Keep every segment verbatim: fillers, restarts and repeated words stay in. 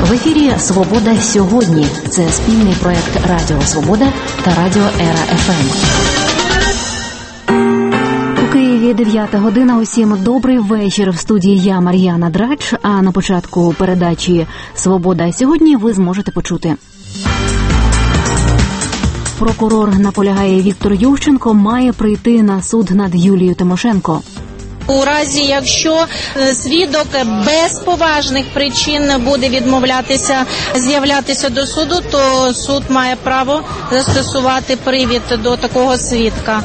В ефірі «Свобода сьогодні». Це спільний проєкт Радіо Свобода та Радіо Ера еф ем. У Києві дев'ята година. Усім добрий вечір. В студії я, Мар'яна Драч. А на початку передачі «Свобода сьогодні» ви зможете почути. Прокурор наполягає, Віктор Ющенко має прийти на суд над Юлією Тимошенко. У разі, якщо свідок без поважних причин буде відмовлятися з'являтися до суду, то суд має право застосувати привід до такого свідка.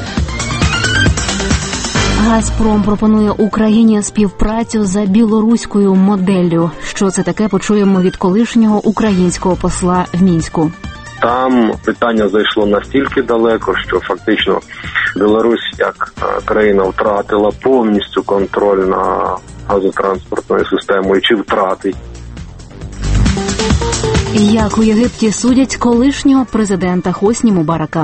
«Газпром» пропонує Україні співпрацю за білоруською моделлю. Що це таке, почуємо від колишнього українського посла в Мінську. Там питання зайшло настільки далеко, що фактично Білорусь як країна втратила повністю контроль на газотранспортною системою, чи втратить. Як у Єгипті судять колишнього президента Хосні Мубарака.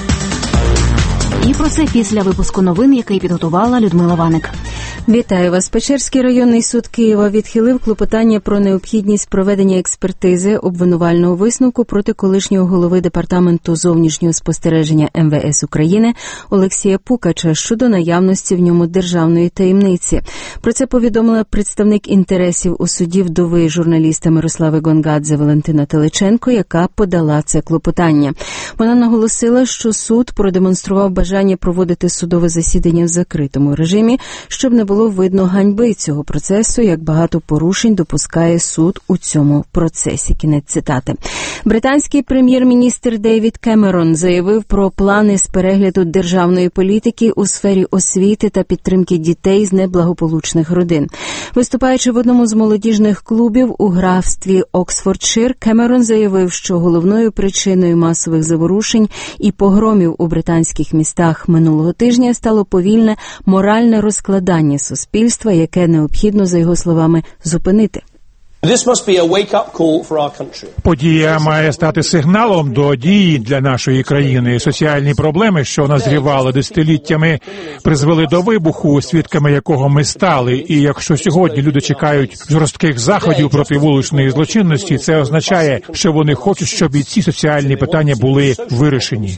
І про це після випуску новин, який підготувала Людмила Ваник. Вітаю вас. Печерський районний суд Києва відхилив клопотання про необхідність проведення експертизи обвинувального висновку проти колишнього голови Департаменту зовнішнього спостереження ем ве ес України Олексія Пукача щодо наявності в ньому державної таємниці. Про це повідомила представник інтересів у суді вдови журналіста Мирослави Гонгадзе Валентина Теличенко, яка подала це клопотання. Вона наголосила, що суд продемонстрував бажання проводити судове засідання в закритому режимі, щоб не було видно ганьби цього процесу, як багато порушень допускає суд у цьому процесі. Кінець цитати. Британський прем'єр-міністр Девід Кемерон заявив про плани з перегляду державної політики у сфері освіти та підтримки дітей з неблагополучних родин. Виступаючи в одному з молодіжних клубів у графстві Оксфордшир, Кемерон заявив, що головною причиною масових заворушень і погромів у британських містах минулого тижня стало повільне моральне розкладання суспільства, яке необхідно, за його словами, зупинити. Подія має стати сигналом до дії для нашої країни. Соціальні проблеми, що назрівали десятиліттями, призвели до вибуху, свідками якого ми стали. І якщо сьогодні люди чекають жорстких заходів проти вуличної злочинності, це означає, що вони хочуть, щоб і ці соціальні питання були вирішені.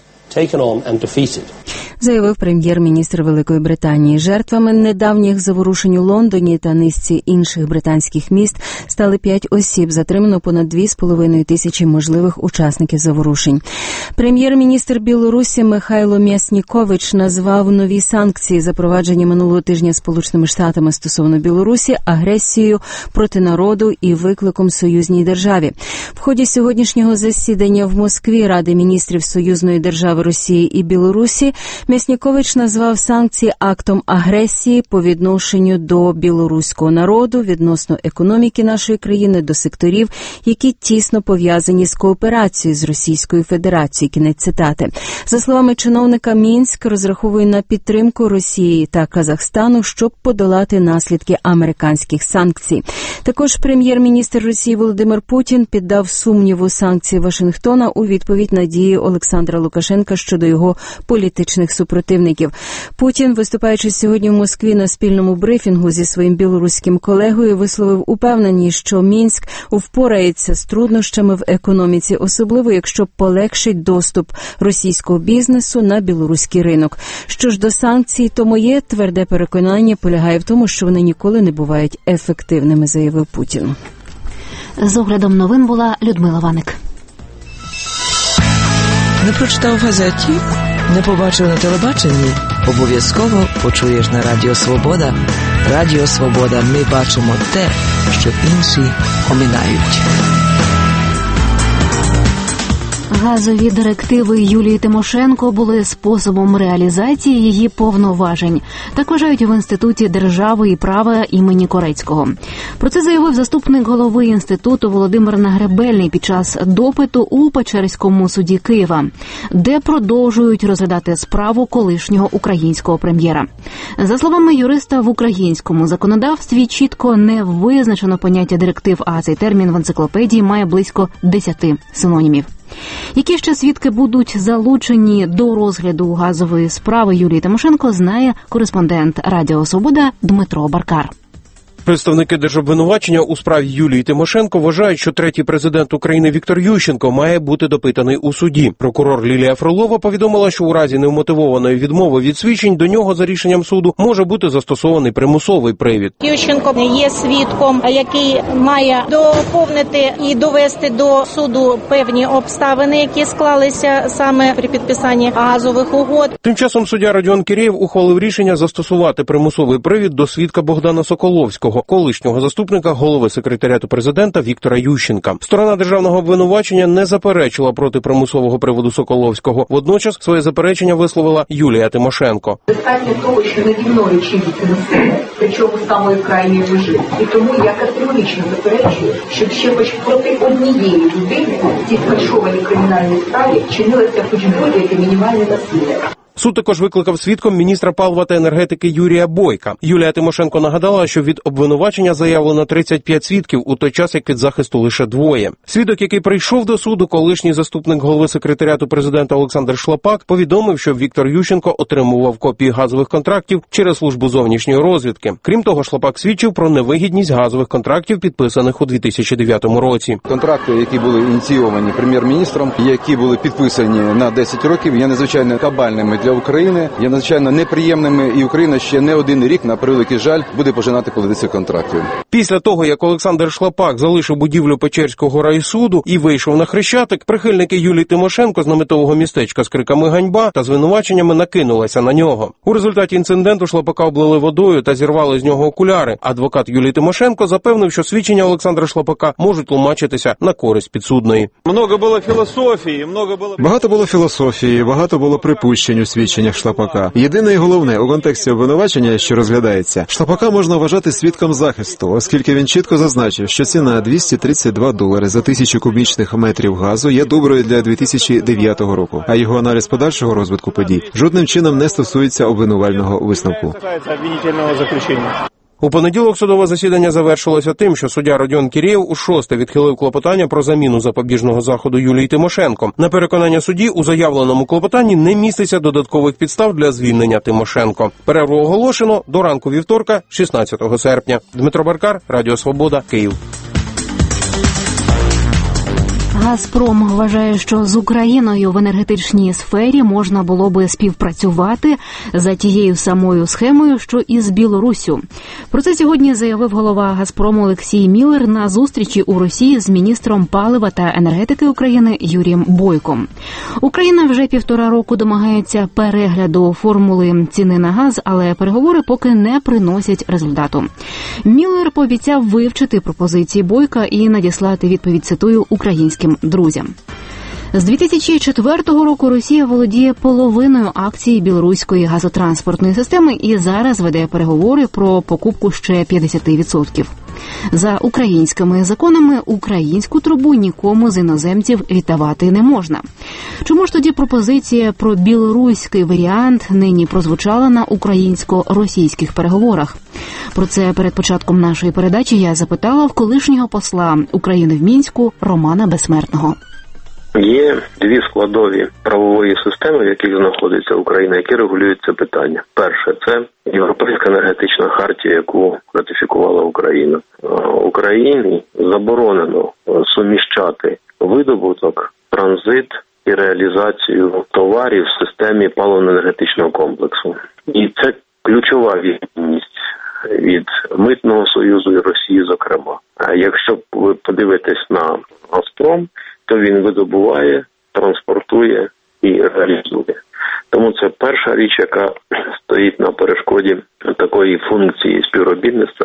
Заявив прем'єр-міністр Великої Британії. Жертвами недавніх заворушень у Лондоні та низці інших британських міст стали п'ять осіб. Затримано понад дві з половиною тисячі можливих учасників заворушень. Прем'єр-міністр Білорусі Михайло М'яснікович назвав нові санкції, запроваджені минулого тижня Сполученими Штатами стосовно Білорусі, агресією проти народу і викликом союзній державі. В ході сьогоднішнього засідання в Москві Ради міністрів союзної держави Росії і Білорусі М'яснікович назвав санкції актом агресії по відношенню до білоруського народу, відносно економіки нашої країни, до секторів, які тісно пов'язані з кооперацією з Російською Федерацією. Кінець цитати. За словами чиновника, Мінськ розраховує на підтримку Росії та Казахстану, щоб подолати наслідки американських санкцій. Також прем'єр-міністр Росії Володимир Путін піддав сумніву санкції Вашингтона у відповідь на дії Олександра Лукашенка щодо його політичних супротивників. Путін, виступаючи сьогодні в Москві на спільному брифінгу зі своїм білоруським колегою, висловив упевненість, що Мінськ впорається з труднощами в економіці, особливо якщо полегшить доступ російського бізнесу на білоруський ринок. Що ж до санкцій, то моє тверде переконання полягає в тому, що вони ніколи не бувають ефективними, заявив Путін. З оглядом новин була Людмила Ваник. Не прочитав в газеті? Не побачив на телебаченні? Обов'язково почуєш на Радіо Свобода. Радіо Свобода. Ми бачимо те, що інші оминають. Газові директиви Юлії Тимошенко були способом реалізації її повноважень. Так вважають в Інституті держави і права імені Корецького. Про це заявив заступник голови інституту Володимир Нагребельний під час допиту у Печерському суді Києва, де продовжують розглядати справу колишнього українського прем'єра. За словами юриста, в українському законодавстві чітко не визначено поняття директив, а цей термін в енциклопедії має близько десяти синонімів. Які ще свідки будуть залучені до розгляду газової справи Юлії Тимошенко, знає кореспондент Радіо Свобода Дмитро Баркар. Представники держобвинувачення у справі Юлії Тимошенко вважають, що третій президент України Віктор Ющенко має бути допитаний у суді. Прокурор Лілія Фролова повідомила, що у разі невмотивованої відмови від свідчень до нього за рішенням суду може бути застосований примусовий привід. Ющенко є свідком, який має доповнити і довести до суду певні обставини, які склалися саме при підписанні газових угод. Тим часом суддя Родіон Кірєєв ухвалив рішення застосувати примусовий привід до свідка Богдана Соколовського, колишнього заступника голови секретаріату президента Віктора Ющенка. Сторона державного обвинувачення не заперечила проти примусового приводу Соколовського. Водночас своє заперечення висловила Юлія Тимошенко. Достатньо того, що наді мною чиниться насилля, причому самої крайньої межі. І тому я категорично заперечую, щоб ще хоч проти однієї людини в цій сфальшованій кримінальній справі чинилося хоч будь-яке мінімальне насилля. Суд також викликав свідком міністра палива та енергетики Юрія Бойка. Юлія Тимошенко нагадала, що від обвинувачення заявлено тридцять п'ять свідків, у той час як від захисту лише двоє. Свідок, який прийшов до суду, колишній заступник голови секретаріату президента Олександр Шлапак, повідомив, що Віктор Ющенко отримував копії газових контрактів через службу зовнішньої розвідки. Крім того, Шлапак свідчив про невигідність газових контрактів, підписаних у дві тисячі дев'ятому році. Контракти, які були ініційовані прем'єр-міністром, які були підписані на десять років, є надзвичайно кабальними для України, є надзвичайно неприємними, і Україна ще не один рік, на превеликий жаль, буде пожинати плоди цих контрактів. Після того, як Олександр Шлапак залишив будівлю Печерського райсуду і вийшов на Хрещатик, прихильники Юлії Тимошенко з наметового містечка з криками «Ганьба» та звинуваченнями накинулися на нього. У результаті інциденту Шлапака облили водою та зірвали з нього окуляри. Адвокат Юлії Тимошенко запевнив, що свідчення Олександра Шлапака можуть тлумачитися на користь підсудної. Много було філософії, много було... Багато було філософії, багато було припущень у свідченнях Шлапака. Єдине і головне, у контексті обвинувачення, що розглядається, Шлапака можна вважати свідком захисту, оскільки він чітко зазначив, що ціна двісті тридцять два долари за тисячу кубічних метрів газу є доброю для дві тисячі дев'ятого року, а його аналіз подальшого розвитку подій жодним чином не стосується обвинувального висновку. У понеділок судове засідання завершилося тим, що суддя Родіон Кірєєв у шосте відхилив клопотання про заміну запобіжного заходу Юлії Тимошенко. На переконання судді, у заявленому клопотанні не міститься додаткових підстав для звільнення Тимошенко. Перерву оголошено до ранку вівторка, шістнадцятого серпня. Дмитро Баркар, Радіо Свобода, Київ. «Газпром» вважає, що з Україною в енергетичній сфері можна було би співпрацювати за тією самою схемою, що і з Білоруссю. Про це сьогодні заявив голова «Газпрому» Олексій Міллер на зустрічі у Росії з міністром палива та енергетики України Юрієм Бойком. Україна вже півтора року домагається перегляду формули ціни на газ, але переговори поки не приносять результату. Міллер пообіцяв вивчити пропозиції Бойка і надіслати відповідь, цитую, українським друзям. З дві тисячі четвертого року Росія володіє половиною акцій білоруської газотранспортної системи і зараз веде переговори про покупку ще п'ятдесят відсотків. За українськими законами українську трубу нікому з іноземців віддавати не можна. Чому ж тоді пропозиція про білоруський варіант нині прозвучала на українсько-російських переговорах? Про це перед початком нашої передачі я запитала в колишнього посла України в Мінську Романа Безсмертного. Є дві складові правової системи, в яких знаходиться Україна, які регулюють це питання. Перше – це Європейська енергетична хартія, яку ратифікувала Україна. Україні заборонено суміщати видобуток, транзит і реалізацію товарів в системі паливно-енергетичного комплексу. І це ключова відмінність від Митного союзу і Росії, зокрема. А якщо ви подивитесь на «Газпром», то він видобуває, транспортує і реалізує. Тому це перша річ, яка стоїть на перешкоді такої функції співробітництва,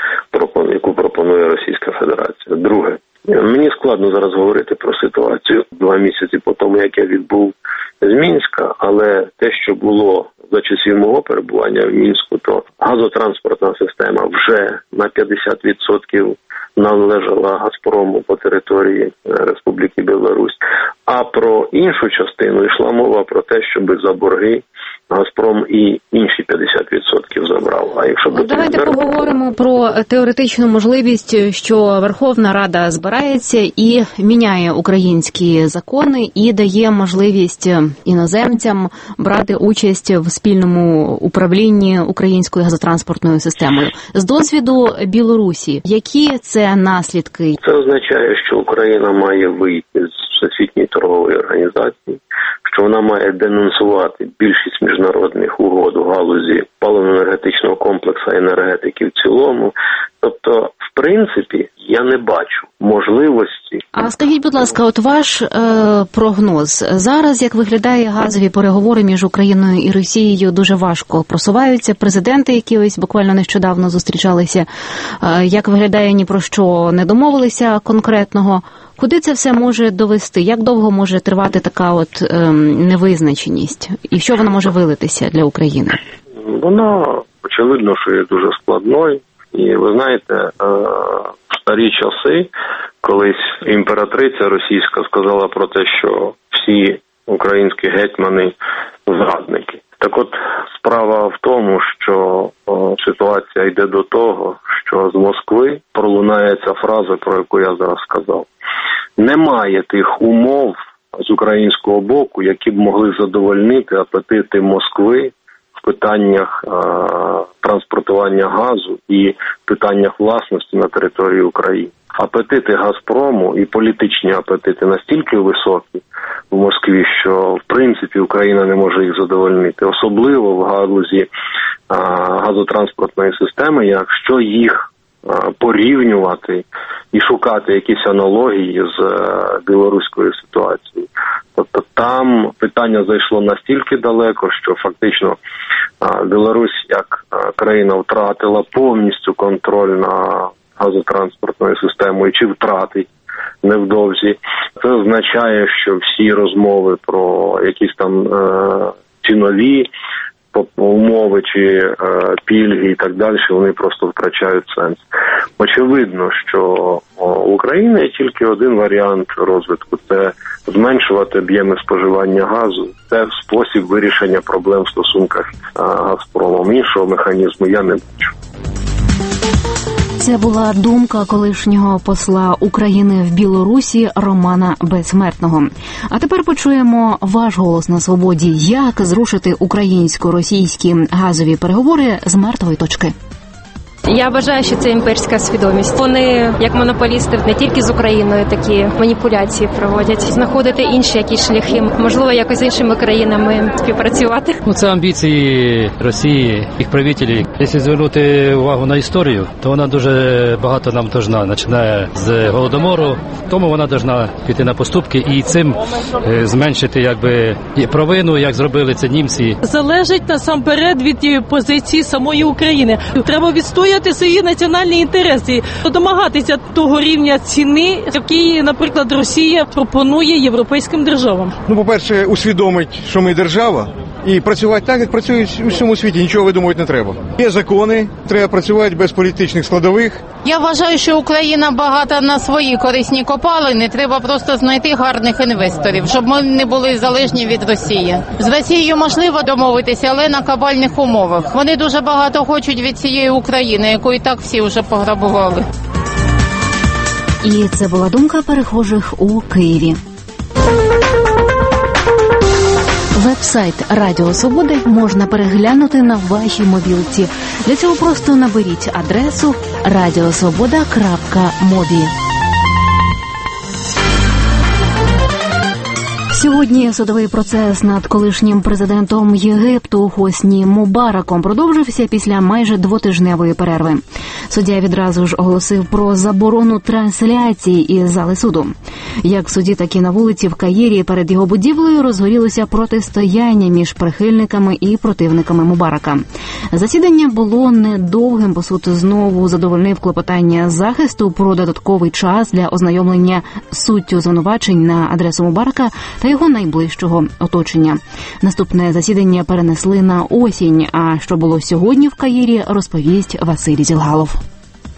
яку пропонує Російська Федерація. Друге, мені складно зараз говорити про ситуацію два місяці по тому, як я відбув з Мінська, але те, що було за часів мого перебування в Мінську, то газотранспортна система вже на п'ятдесят відсотків належала «Газпрому» по території Республіки Білорусь. А про іншу частину йшла мова про те, щоб за борги Газпром і інші п'ятдесят відсотків забрав. А якщо бути давайте відверто... поговоримо про теоретичну можливість, що Верховна Рада збирається і міняє українські закони і дає можливість іноземцям брати участь в спільному управлінні українською газотранспортною системою. З досвіду Білорусі, які це наслідки? Це означає, що Україна має вийти з Всесвітньої торгової організації, що вона має денонсувати більшість міжнародних угод у галузі паливно-енергетичного комплексу, енергетики в цілому. Тобто, в принципі, я не бачу можливості. А скажіть, будь ласка, от ваш е, прогноз. Зараз, як виглядає газові переговори між Україною і Росією, дуже важко просуваються. Президенти, які ось буквально нещодавно зустрічалися, е, як виглядає, ні про що не домовилися конкретного. Куди це все може довести? Як довго може тривати така от е, невизначеність? І в що вона може вилитися для України? Вона, очевидно, що є дуже складною. І ви знаєте, в старі часи колись імператриця російська сказала про те, що всі українські гетьмани зрадники. Так от, справа в тому, що о, ситуація йде до того, що з Москви пролунає ця фраза, про яку я зараз сказав. Немає тих умов з українського боку, які б могли задовольнити апетити Москви в питаннях е, транспортування газу і питаннях власності на території України. Апетити Газпрому і політичні апетити настільки високі в Москві, що в принципі Україна не може їх задовольнити. Особливо в галузі е, газотранспортної системи, якщо їх е, порівнювати і шукати якісь аналогії з е, білоруською ситуацією. Тобто там питання зайшло настільки далеко, що фактично Білорусь як країна втратила повністю контроль на газотранспортною системою, чи втратить невдовзі. Це означає, що всі розмови про якісь там е- цінові умови чи е- пільги і так далі, вони просто втрачають сенс. Очевидно, що у України є тільки один варіант розвитку – це зменшувати об'єми споживання газу. Це спосіб вирішення проблем в стосунках з Газпромом. Іншого механізму я не бачу. Це була думка колишнього посла України в Білорусі Романа Безсмертного. А тепер почуємо ваш голос на свободі. Як зрушити українсько-російські газові переговори з мертвої точки? Я вважаю, що це імперська свідомість. Вони, як монополісти, не тільки з Україною такі маніпуляції проводять, знаходити інші якісь шляхи, можливо, якось з іншими країнами співпрацювати. Ну, це амбіції Росії, їх правителів. Якщо звернути увагу на історію, то вона дуже багато нам должна. Починає з Голодомору, тому вона должна піти на поступки і цим зменшити якби провину, як зробили це німці. Залежить насамперед від позиції самої України. Треба відстояти свої національні інтереси, домагатися того рівня ціни, який, наприклад, Росія пропонує європейським державам. Ну, по-перше, усвідомить, що ми держава, і працювати так, як працюють у всьому світі, нічого видумувати не треба. Є закони, треба працювати без політичних складових. Я вважаю, що Україна багата на свої корисні копалини, треба просто знайти гарних інвесторів, щоб ми не були залежні від Росії. З Росією можливо домовитися, але на кабальних умовах. Вони дуже багато хочуть від цієї України, яку і так всі вже пограбували. І це була думка перехожих у Києві. Веб-сайт Радіо Свободи можна переглянути на вашій мобілці. Для цього просто наберіть адресу радіосвобода крапка мобі. Сьогодні судовий процес над колишнім президентом Єгипту Хосні Мубараком продовжився після майже двотижневої перерви. Суддя відразу ж оголосив про заборону трансляції із зали суду. Як в суді, так і на вулиці в Каїрі перед його будівлею розгорілося протистояння між прихильниками і противниками Мубарака. Засідання було недовгим, бо суд знову задовольнив клопотання захисту про додатковий час для ознайомлення з суттю звинувачень на адресу Мубарака та його найближчого оточення. Наступне засідання перенесли на осінь, а що було сьогодні в Каїрі, розповість Василь Зілгалов.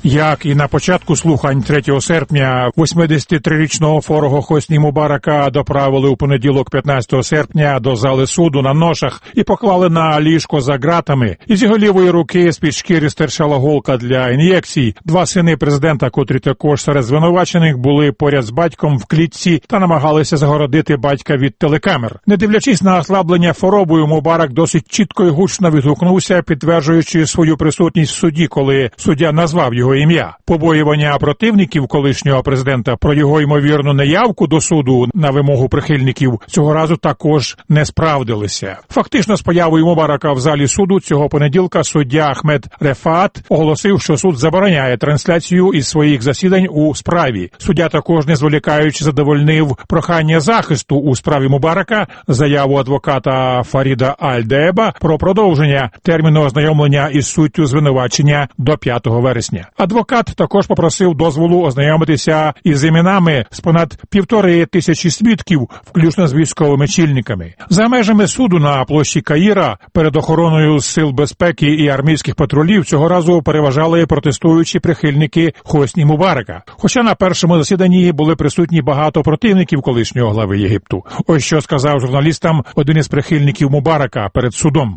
Як і на початку слухань третього серпня восьмидесятитрирічного Форого Хосні Мубарака доправили у понеділок п'ятнадцятого серпня до зали суду на ношах і поклали на ліжко за ґратами. Із його лівої руки з-під шкіри стирчала голка для ін'єкцій. Два сини президента, котрі також серед звинувачених, були поряд з батьком в клітці та намагалися загородити батька від телекамер. Не дивлячись на ослаблення хворобою, Мубарак досить чітко і гучно відгукнувся, підтверджуючи свою присутність в суді, коли суддя назвав його ім'я. Побоювання противників колишнього президента про його ймовірну неявку до суду на вимогу прихильників цього разу також не справдилися. Фактично, з появою Мубарака в залі суду цього понеділка суддя Ахмед Рефат оголосив, що суд забороняє трансляцію із своїх засідань у справі. Суддя також, не зволікаючи, задовольнив прохання захисту у справі Мубарака, заяву адвоката Фаріда Аль-Дееба про продовження терміну ознайомлення із суттю звинувачення до п'ятого вересня. Адвокат також попросив дозволу ознайомитися із іменами з понад півтори тисячі свідків, включно з військовими чільниками. За межами суду на площі Каїра перед охороною сил безпеки і армійських патрулів цього разу переважали протестуючі прихильники Хосні Мубарака. Хоча на першому засіданні були присутні багато противників колишнього глави Єгипту. Ось що сказав журналістам один із прихильників Мубарака перед судом.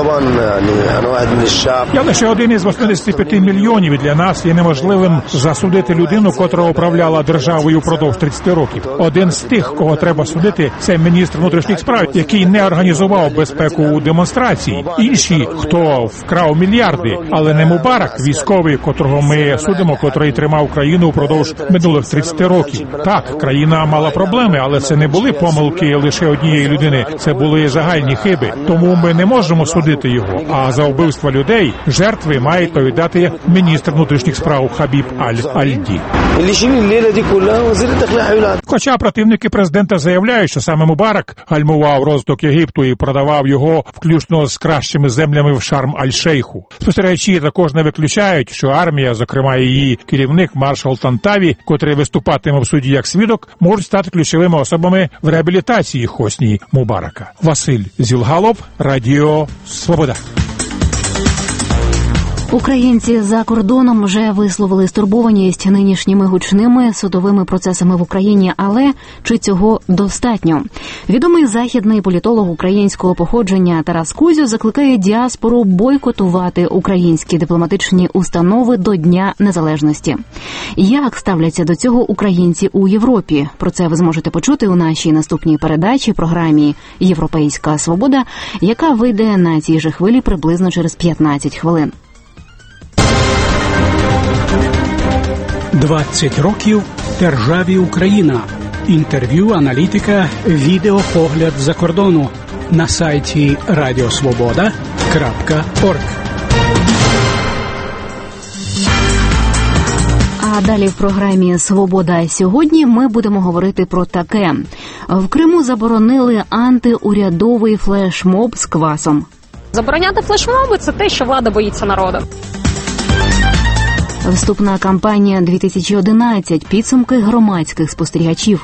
Я лише один із восьмидесяти п'яти мільйонів, і для нас є неможливим засудити людину, котра управляла державою впродовж тридцяти років. Один з тих, кого треба судити, це міністр внутрішніх справ, який не організував безпеку у демонстрації. Інші, хто вкрав мільярди, але не Мубарак, військовий, котрого ми судимо, котрий тримав країну впродовж минулих тридцяти років. Так, країна мала проблеми, але це не були помилки лише однієї людини, це були загальні хиби. Тому ми не можемо судити його. А за вбивство людей жертви має відповідати міністр внутрішніх справ Хабіб Аль-Альді. Хоча противники президента заявляють, що саме Мубарак гальмував розвиток Єгипту і продавав його включно з кращими землями в Шарм-Аль-Шейху. Спостерігачі також не виключають, що армія, зокрема її керівник маршал Тантаві, котрий виступатиме в суді як свідок, можуть стати ключовими особами в реабілітації Хосні Мубарака. Василь Зілгалов, Радіо Свобода. Українці за кордоном вже висловили стурбованість нинішніми гучними судовими процесами в Україні, але чи цього достатньо? Відомий західний політолог українського походження Тарас Кузю закликає діаспору бойкотувати українські дипломатичні установи до Дня Незалежності. Як ставляться до цього українці у Європі? Про це ви зможете почути у нашій наступній передачі, програмі «Європейська свобода», яка вийде на цій же хвилі приблизно через п'ятнадцять хвилин. двадцять років державі Україна. Інтерв'ю, аналітика, відеопогляд за кордону на сайті радіосвобода крапка орг. А далі в програмі «Свобода сьогодні» ми будемо говорити про таке. В Криму заборонили антиурядовий флешмоб з квасом. Забороняти флешмоби – це те, що влада боїться народу. Вступна кампанія дві тисячі одинадцять. Підсумки громадських спостерігачів.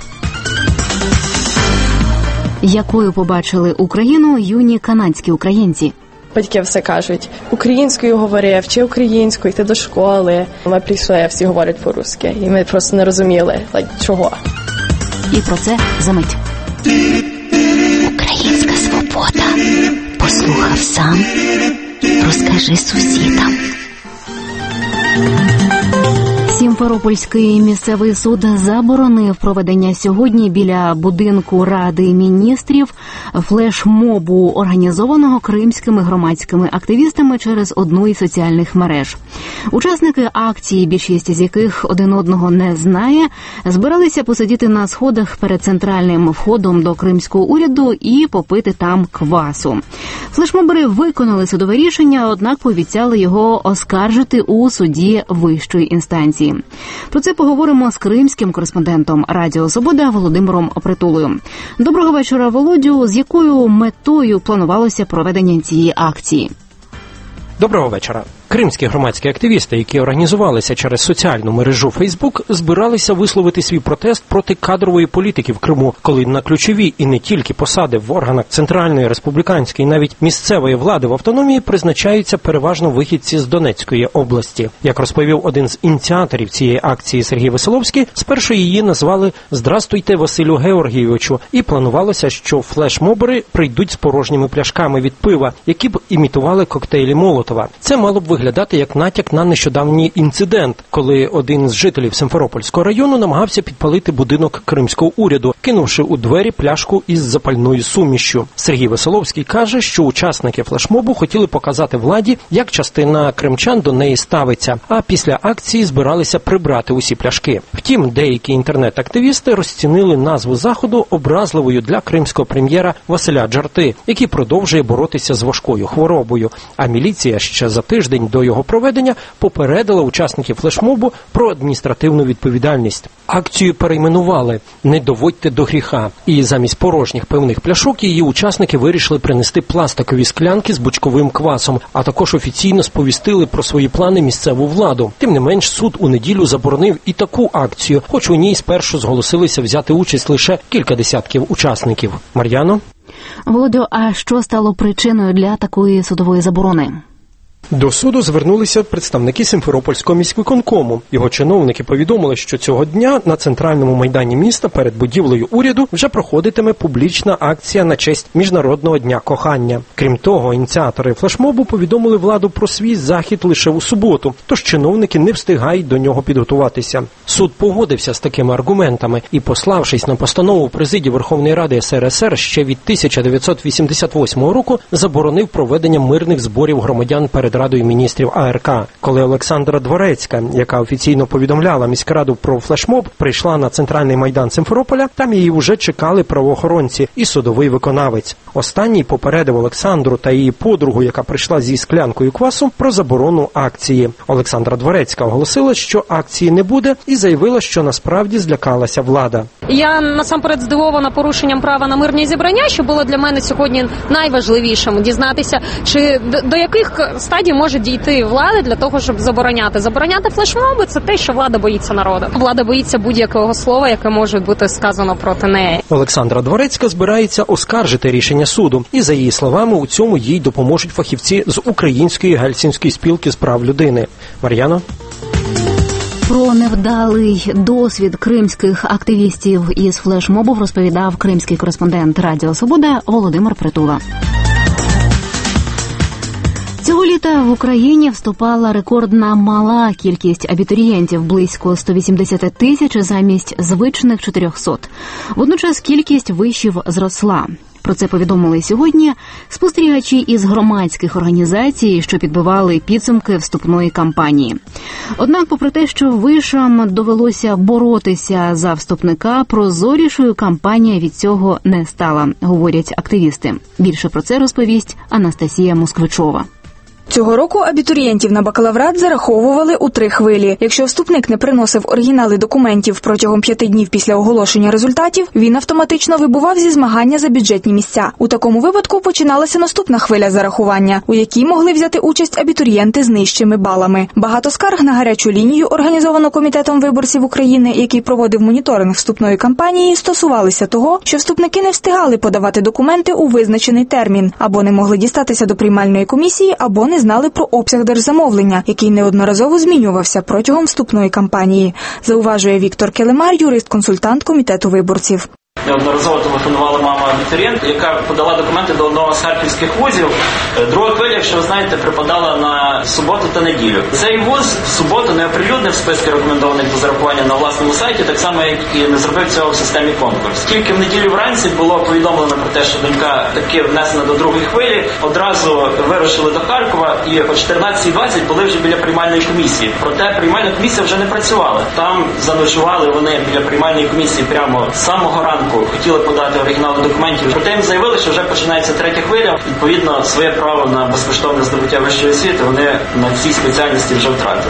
Якою побачили Україну юні канадські українці? Батьки все кажуть, українською говори, вчи українською, йти до школи. Ми прийшли, а всі говорять по-русски, і ми просто не розуміли, like, чого. І про це за мить. Українська свобода. Послухав сам, розкажи сусідам. Сімферопольський місцевий суд заборонив проведення сьогодні біля будинку Ради міністрів флешмобу, організованого кримськими громадськими активістами через одну із соціальних мереж. Учасники акції, більшість з яких один одного не знає, збиралися посидіти на сходах перед центральним входом до кримського уряду і попити там квасу. Флешмобери виконали судове рішення, однак пообіцяли його оскаржити у суді вищої інстанції. Про це поговоримо з кримським кореспондентом Радіо Свобода Володимиром Притулою. Доброго вечора, Володю. З якою метою планувалося проведення цієї акції? Доброго вечора. Кримські громадські активісти, які організувалися через соціальну мережу Фейсбук, збиралися висловити свій протест проти кадрової політики в Криму, коли на ключові і не тільки посади в органах центральної, республіканської, навіть місцевої влади в автономії призначаються переважно вихідці з Донецької області. Як розповів один з ініціаторів цієї акції Сергій Веселовський, спершу її назвали «Здрастуйте, Василю Георгійовичу», і планувалося, що флешмобери прийдуть з порожніми пляшками від пива, які б імітували коктейлі Молотова. Це мало б виглядати як натяк на нещодавній інцидент, коли один з жителів Симферопольського району намагався підпалити будинок кримського уряду, кинувши у двері пляшку із запальною сумішшю. Сергій Веселовський каже, що учасники флешмобу хотіли показати владі, як частина кримчан до неї ставиться, а після акції збиралися прибрати усі пляшки. Втім, деякі інтернет-активісти розцінили назву заходу образливою для кримського прем'єра Василя Джарти, який продовжує боротися з важкою хворобою, а міліція ще за тиждень до його проведення попередила учасників флешмобу про адміністративну відповідальність. Акцію перейменували «Не доводьте до гріха», і замість порожніх пивних пляшок її учасники вирішили принести пластикові склянки з бочковим квасом, а також офіційно сповістили про свої плани місцеву владу. Тим не менш, суд у неділю заборонив і таку акцію, хоч у ній спершу зголосилися взяти участь лише кілька десятків учасників. Мар'яно? Володю, а що стало причиною для такої судової заборони? До суду звернулися представники Симферопольського міськвиконкому. Його чиновники повідомили, що цього дня на центральному майдані міста перед будівлею уряду вже проходитиме публічна акція на честь Міжнародного дня кохання. Крім того, ініціатори флешмобу повідомили владу про свій захід лише у суботу, тож чиновники не встигають до нього підготуватися. Суд погодився з такими аргументами і, пославшись на постанову президії Верховної Ради ес ер ес ер ще від тисяча дев'ятсот вісімдесят восьмого року, заборонив проведення мирних зборів громадян перед Радою міністрів а ер ка. Коли Олександра Дворецька, яка офіційно повідомляла міськраду про флешмоб, прийшла на центральний майдан Симферополя, там її вже чекали правоохоронці і судовий виконавець. Останній попередив Олександру та її подругу, яка прийшла зі склянкою квасу, про заборону акції. Олександра Дворецька оголосила, що акції не буде, і заявила, що насправді злякалася влада. Я насамперед здивована порушенням права на мирні зібрання, що було для мене сьогодні найважливішим – дізнатися, чи до яких стадій може дійти влада для того, щоб забороняти. Забороняти флешмоби – це те, що влада боїться народу. Влада боїться будь-якого слова, яке може бути сказано проти неї. Олександра Дворецька збирається оскаржити рішення суду. І, за її словами, у цьому їй допоможуть фахівці з Української Гельсінської спілки з прав людини. Мар'яно? Про невдалий досвід кримських активістів із флешмобів розповідав кримський кореспондент Радіо Свобода Володимир Притула. Цього літа в Україні вступала рекордна мала кількість абітурієнтів – близько сто вісімдесят тисяч замість звичних чотирьохсот. Водночас кількість вишів зросла. Про це повідомили сьогодні спостерігачі із громадських організацій, що підбивали підсумки вступної кампанії. Однак, попри те, що вишам довелося боротися за вступника, прозорішою кампанія від цього не стала, говорять активісти. Більше про це розповість Анастасія Москвичова. Цього року абітурієнтів на бакалаврат зараховували у три хвилі. Якщо вступник не приносив оригінали документів протягом п'яти днів після оголошення результатів, він автоматично вибував зі змагання за бюджетні місця. У такому випадку починалася наступна хвиля зарахування, у якій могли взяти участь абітурієнти з нижчими балами. Багато скарг на гарячу лінію, організовану Комітетом виборців України, який проводив моніторинг вступної кампанії, стосувалися того, що вступники не встигали подавати документи у визначений термін, або не могли дістатися до приймальної комісії, або не знали про обсяг держзамовлення, який неодноразово змінювався протягом вступної кампанії, зауважує Віктор Келемар, юрист-консультант Комітету виборців. Неодноразово телефонувала мама абітурієнта, яка подала документи до одного з харківських вузів. Друга хвиля, якщо ви знаєте, припадала на суботу та неділю. Цей вуз в суботу не оприлюднив списки рекомендованих до зарахування на власному сайті, так само, як і не зробив цього в системі конкурс. Тільки в неділю вранці було повідомлено про те, що донька таки внесена до другої хвилі. Одразу вирушили до Харкова і о чотирнадцятій двадцять були вже біля приймальної комісії. Проте приймальна комісія вже не працювала. Там заночували вони біля приймальної комісії прямо з самого ранку. Хотіли подати оригінали документів. Проте їм заявили, що вже починається третя хвиля. Відповідно, своє право на безкоштовне здобуття вищої освіти вони на цій спеціальності вже втратили.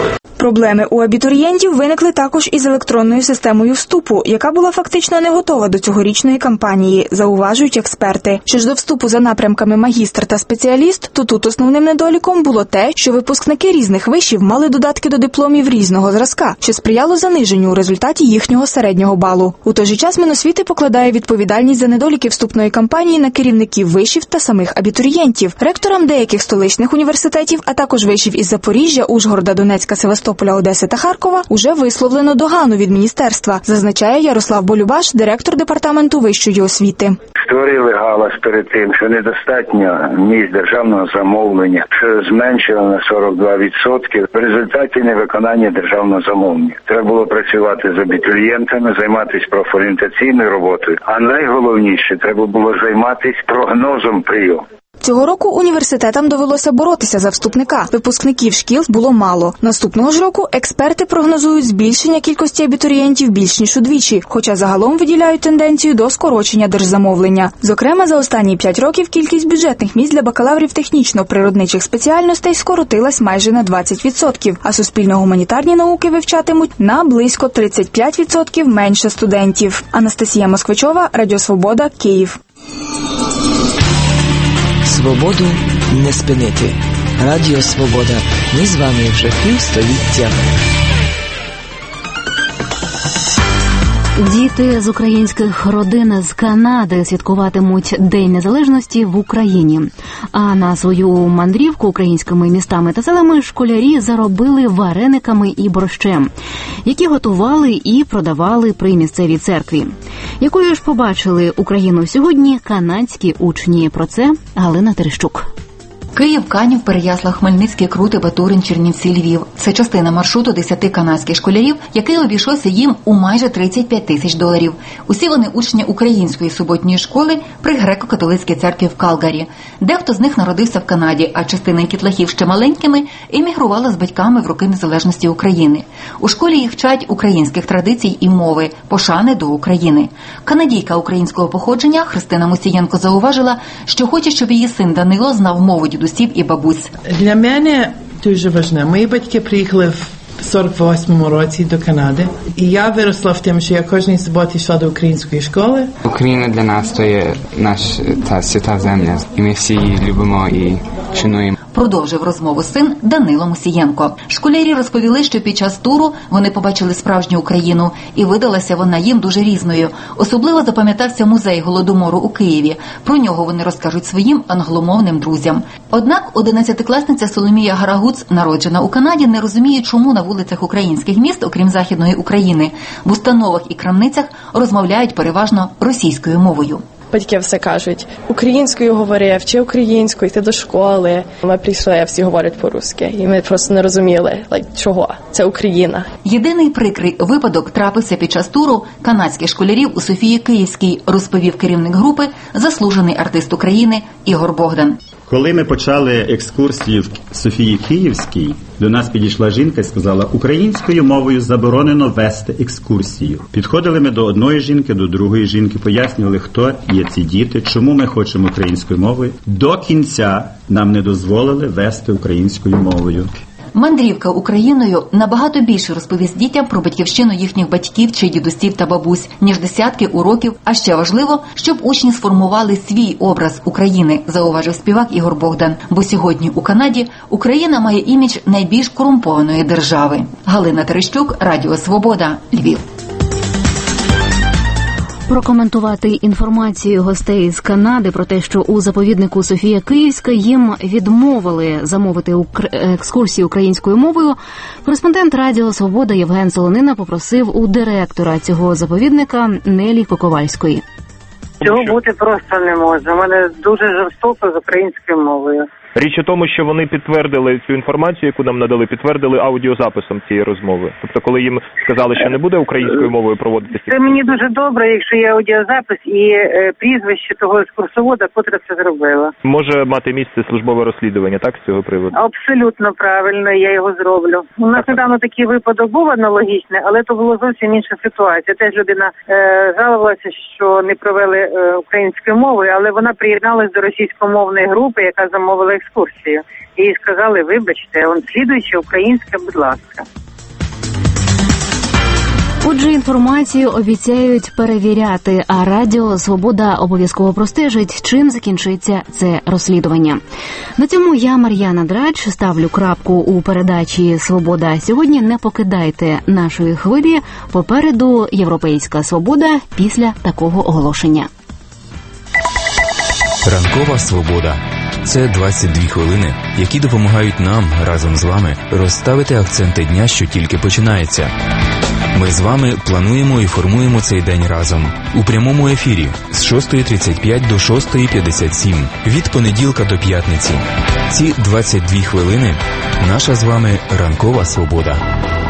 Проблеми у абітурієнтів виникли також із електронною системою вступу, яка була фактично не готова до цьогорічної кампанії, зауважують експерти. Що ж до вступу за напрямками магістр та спеціаліст, то тут основним недоліком було те, що випускники різних вишів мали додатки до дипломів різного зразка, що сприяло заниженню у результаті їхнього середнього балу. У той же час Міносвіти покладає відповідальність за недоліки вступної кампанії на керівників вишів та самих абітурієнтів. Ректорам деяких столичних університетів, а також вишів із Запоріжжя, Ужгорода, Донецька, Севастополя, Одеси та Харкова уже висловлено догану від міністерства, зазначає Ярослав Болюбаш, директор департаменту вищої освіти. Створили галас перед тим, що недостатньо місць державного замовлення, що зменшили на сорок два відсотки в результаті невиконання державного замовлення. Треба було працювати з абітурієнтами, займатися профорієнтаційною роботою, а найголовніше треба було займатися прогнозом прийому. Цього року університетам довелося боротися за вступника. Випускників шкіл було мало. Наступного ж року експерти прогнозують збільшення кількості абітурієнтів більш ніж удвічі, хоча загалом виділяють тенденцію до скорочення держзамовлення. Зокрема, за останні п'ять років кількість бюджетних місць для бакалаврів технічно-природничих спеціальностей скоротилась майже на двадцять відсотків, а суспільно-гуманітарні науки вивчатимуть на близько тридцять п'ять відсотків менше студентів. Анастасія Москвичова, Радіо Свобода, Київ. Свободу не спинити. Радіо Свобода. Ми з вами вже півстоліття. Діти з українських родин з Канади святкуватимуть День Незалежності в Україні. А на свою мандрівку українськими містами та селами школярі заробили варениками і борщем, які готували і продавали при місцевій церкві. Якою ж побачили Україну сьогодні канадські учні? Про це Галина Терещук. Київ, Канів, Переяслав, Хмельницький, Крути, Батурин, Чернівці, Львів. Це частина маршруту десяти канадських школярів, який обійшовся їм у майже тридцять п'ять тисяч доларів. Усі вони учні української суботньої школи при греко-католицькій церкві в Калгарі. Дехто з них народився в Канаді, а частина дітлахів ще маленькими емігрувала з батьками в роки незалежності України. У школі їх вчать українських традицій і мови, пошани до України. Канадійка українського походження Христина Мусієнко зауважила, що хоче, щоб її син Данило знав мову дідусів і бабусь. Для мене дуже важливо. Мої батьки приїхали в сорок восьмому році до Канади. І я виросла в тим, що я кожної суботи йшла до української школи. Україна для нас то є наша та свята земля. І ми всі її любимо і шануємо. Продовжив розмову син Данило Мусієнко. Школярі розповіли, що під час туру вони побачили справжню Україну, і видалася вона їм дуже різною. Особливо запам'ятався музей Голодомору у Києві. Про нього вони розкажуть своїм англомовним друзям. Однак одинадцятикласниця Соломія Гарагуц, народжена у Канаді, не розуміє, чому на вулицях українських міст, окрім Західної України, в установах і крамницях розмовляють переважно російською мовою. Батьки все кажуть, українською говори, вчи українську, йти до школи. Ми прийшли, а всі говорять по-русски. І ми просто не розуміли, like, чого. Це Україна. Єдиний прикрий випадок трапився під час туру канадських школярів у Софії Київській, розповів керівник групи, заслужений артист України Ігор Богдан. Коли ми почали екскурсію в Софії Київській, до нас підійшла жінка і сказала, українською мовою заборонено вести екскурсію. Підходили ми до одної жінки, до другої жінки, пояснювали, хто є ці діти, чому ми хочемо українською мовою. До кінця нам не дозволили вести українською мовою. Мандрівка Україною набагато більше розповість дітям про батьківщину їхніх батьків чи дідусів та бабусь, ніж десятки уроків, а ще важливо, щоб учні сформували свій образ України, зауважив співак Ігор Богдан. Бо сьогодні у Канаді Україна має імідж найбільш корумпованої держави. Галина Терещук, Радіо Свобода, Львів. Прокоментувати інформацію гостей з Канади про те, що у заповіднику Софія Київська їм відмовили замовити екскурсію українською мовою, кореспондент Радіо Свобода Євген Солонина попросив у директора цього заповідника Нелі Коковальської. Цього бути просто не може. У мене дуже жорстоко з українською мовою. Річ у тому, що вони підтвердили цю інформацію, яку нам надали, підтвердили аудіозаписом цієї розмови. Тобто, коли їм сказали, що не буде українською мовою проводитися... Це мені дуже добре, якщо є аудіозапис і е, прізвище того екскурсовода, котре це зробила. Може мати місце службове розслідування, так, з цього приводу? Абсолютно правильно, я його зроблю. У нас недавно такий випадок був аналогічний, але то було зовсім інша ситуація. Теж людина е, жалувалася, що не провели е, українською мовою, але вона приєдналась до російськомовної групи, яка замовила екскурсію. І сказали, вибачте, он слідуюча українська, будь ласка. Отже, інформацію обіцяють перевіряти, а Радіо Свобода обов'язково простежить, чим закінчиться це розслідування. На цьому я, Мар'яна Драч, ставлю крапку у передачі «Свобода сьогодні». Не покидайте нашої хвилі. Попереду «Європейська свобода» після такого оголошення. Ранкова свобода. Це двадцять дві хвилини, які допомагають нам разом з вами розставити акценти дня, що тільки починається. Ми з вами плануємо і формуємо цей день разом. У прямому ефірі з шостої тридцять п'ять до шостої п'ятдесят сім. Від понеділка до п'ятниці. Ці двадцять дві хвилини – наша з вами ранкова свобода.